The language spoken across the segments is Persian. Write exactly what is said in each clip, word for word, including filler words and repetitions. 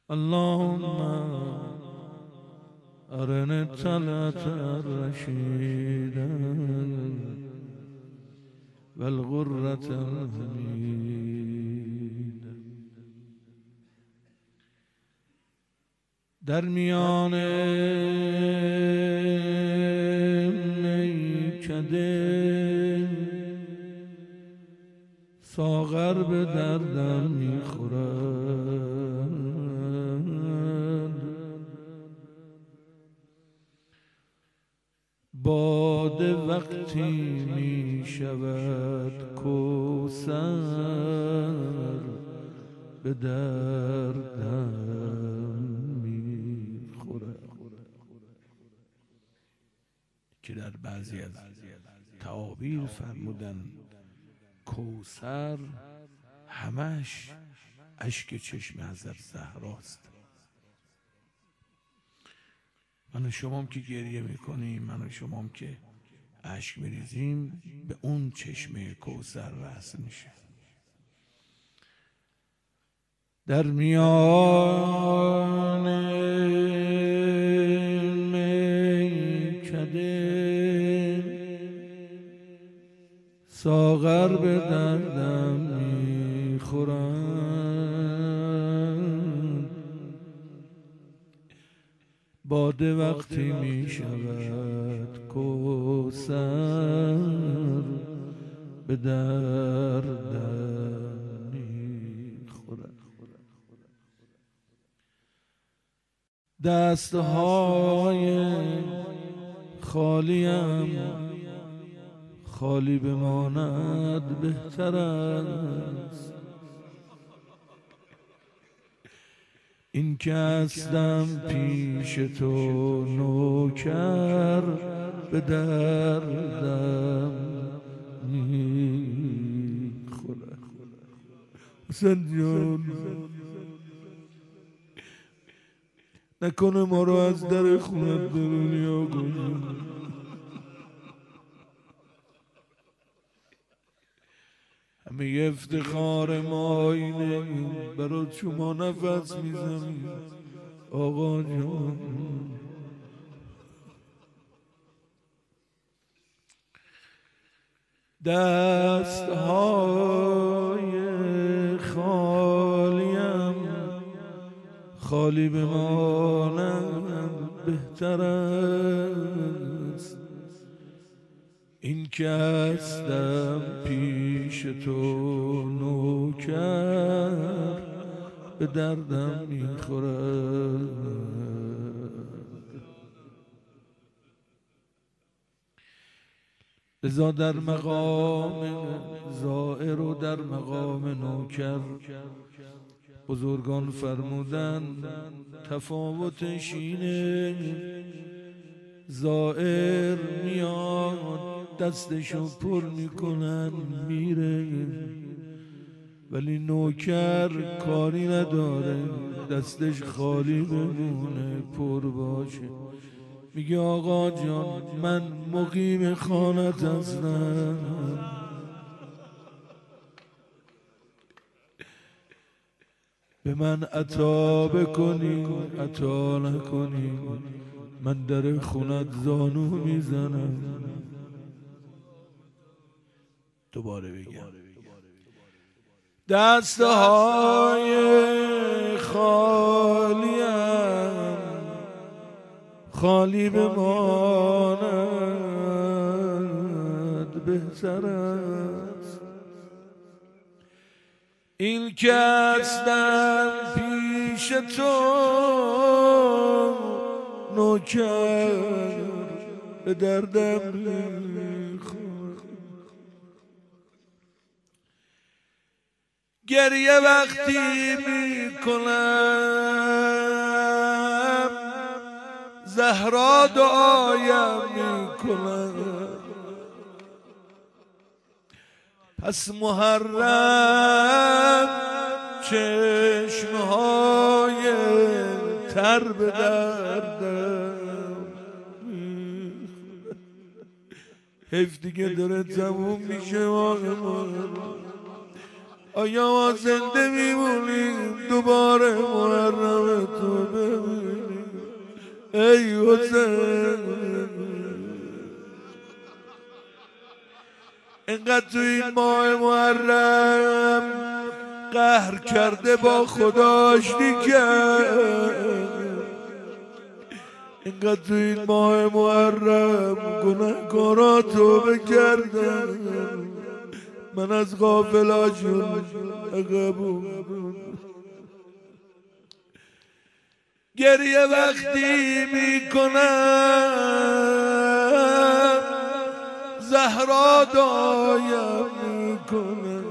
اللهم أرنا الطلعة الرشيدة والغرة الحميدة. در میان میکده ساغر به دردم میخورد، باده وقتی می شود کوثر به دردم می خورد. که در بعضی از تعابیر فرمودن کوثر همش اشک چشم حضرت زهراست. من و شمام که گریه میکنیم، من و شمام که اشک میریزیم، به اون چشمه کوثر وصل میشه. در میان میکده ساغر به دردم میخورند، باده وقتی می شود کوثر به دردم می خورد. دستهای خالیم خالی بماند بهتر است، این که هستم پیش تو نوکر به دردم میخورد. حسین جان نکنه ما رو از در خونت برونی یا گوشم، همه افتخار ما اینه برات شما نفس میزنیم آقا جان. دستهای خالیم خالی بمانند بهتر است، این که هستم پیش تو نوکر به دردم میخورد. لذا در مقام زائر و در مقام نوکر بزرگان فرمودن تفاوتش اینه، زائر میاد دستشو پر میکنن میره، ولی نوکر کاری نداره دستش خالی بمونه پر باشه. میگه آقا جان من مقیم خانت هستم، به من عطا بکنی عطا نکنی من در خونت زانو میزنم. دوباره بگم دستهای خالیم خالی بماند بهتر است، این که هستم پیش تو نوکر به دردم میخورد. گریه وقتی میکنم زهرا دعایم میکنم، پس محرم چشمهای تر به دردم حیف دیگه داره تموم میشه. آیا ما زنده میمونیم دوباره محرم ای حسین اینقدر تو این ماه محرم قهر کرده با خداش دیگر، اینقدر تو این ماه محرم گناهکارا توبه کردن، من از غافلاشون عقبم. گریه وقتی میکنم زهرا دایم میکنم،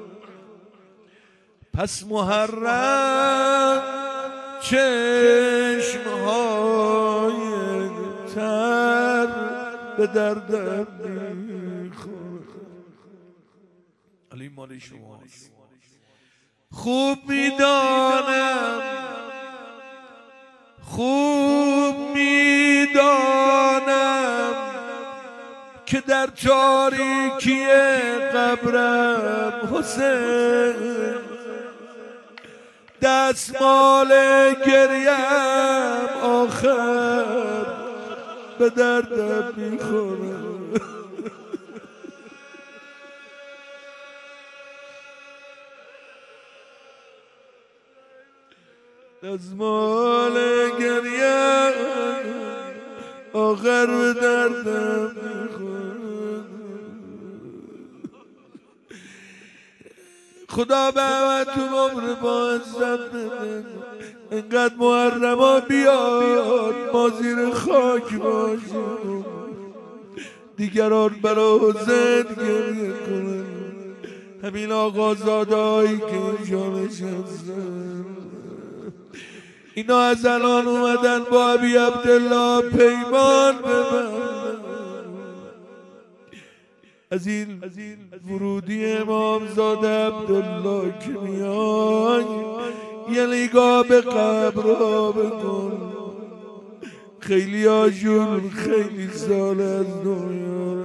پس محرم چشمهای تر به دردم میخورد. علی مال شماست. خوب میدانم خوب میدانم که در تاریکی قبرم حسین دستمال گریم آخر به دردم میخورم. دستمال گریم آخر به دردم میخورم. خدا به همه تو عمر با عزت بده، انقدر محرما بیاد ما زیر خاک باشیم، دیگران برای حسین گریه کنن، همین آقازادهایی که اینجا نشستن اینا از الان اومدن با ابی عبدالله پیمان ببندن. از این ورودی امامزاده عبدالله که میای یه نگاه به قبرها بکن، خیلی هاشون خیلی سال از دنیا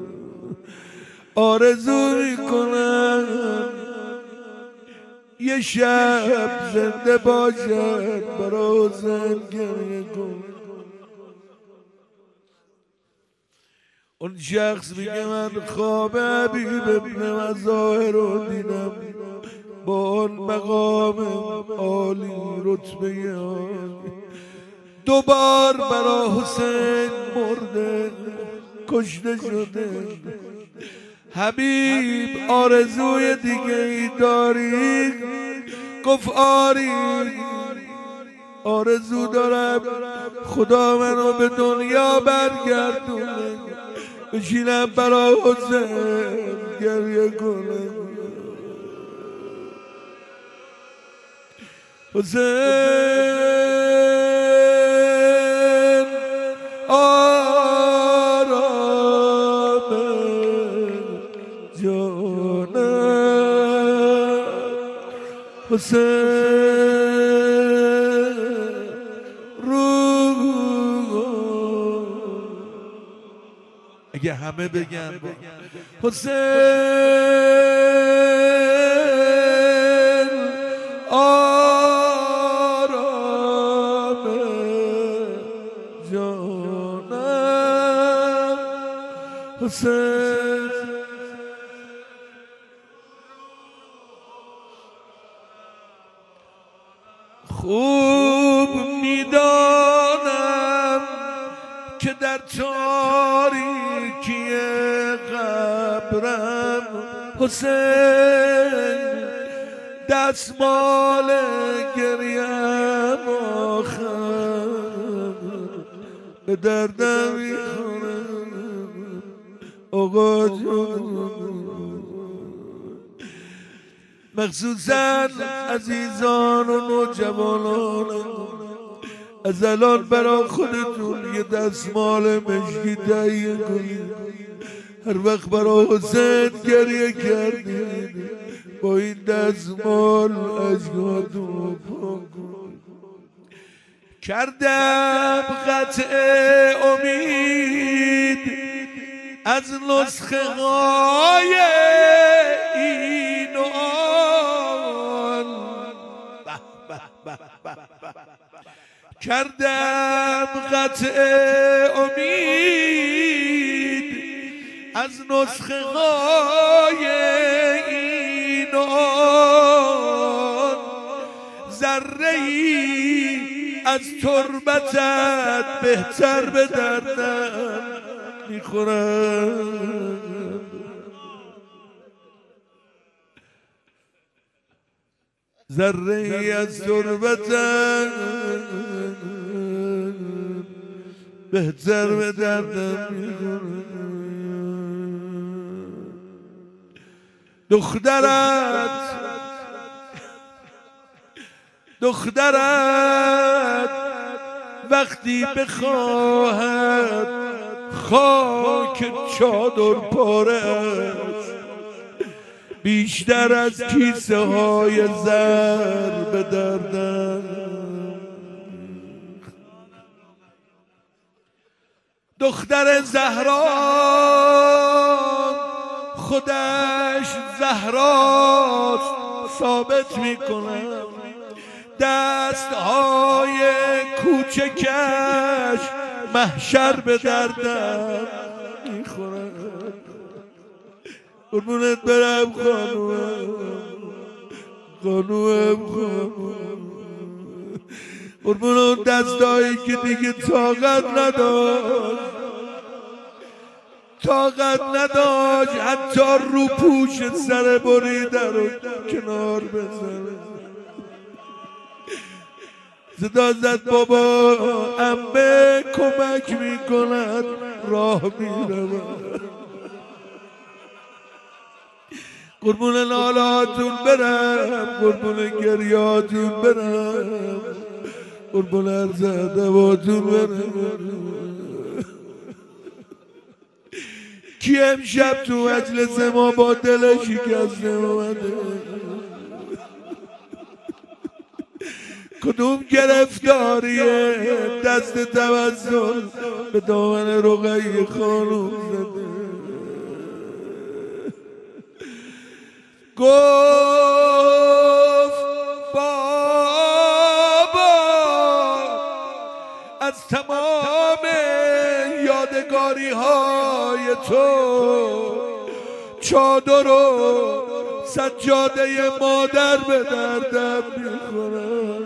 آرزو میکنن یه شب زنده باشد برای حسین گریه کن. اون شخص میگه من خواب حبیب ابن مظاهر رو دیدم با اون مقام عالی رتبه عالی، دوبار برای حسین مرده کشته شده. حبیب آرزوی دیگه ای داری؟ گفت آری، آرزو دارم خدا منو به دنیا برگردونه بشینم برای حسین گریه کنم. حسین آرام جانم، حسین رو اگه همه بگن حسین آرام جانم، حسین خوب میدانم که در تاریکی قبرم حسین دستمال گریم آخر به دردم میخورم. آقا جان مخصوصا عزیزان و نوجوانان از الان برای خودتون یه دستمال مشکی تهیه کنید، هر وقت برای حسین گریه کردید با این دستمال اشکاتون پاک کنید. کردم قطع امید از نسخه های این و آن، کردم قطع امید از نسخه های این آن، ذره ای از تربتت بهتر به دردم میخورد. ذره ای از تربتت بهتر به دردم میخورد. دخترت دخترت وقتی بخواهد خاک چادر پاره است، بیشتر از کیسه های زر به دردم. دختر زهرا خودش زهراست ثابت میکنم، دستهای کوچکش محشر به دردم میخورد. قربونت برم خانوم، خانوم خانوم، قربون اون دستایی که دیگه طاقت نداشت، طاقت نداشت حتی رو پوش سر بریده رو کنار بزنه. صدا زد بابا عمه کمک میکند راه میرود. قربون نالاتون برم، قربون گریاتون برم، قربون عرض ادباتون برم. کی امشب تو مجلس ما با دل شکسته اومده؟ کدوم گرفتاریه دست توسل به دامن رقیه خانوم زده؟ گفت بابا از تمام یادگاری های تو چادر و سجاده مادر به دردم میخورم.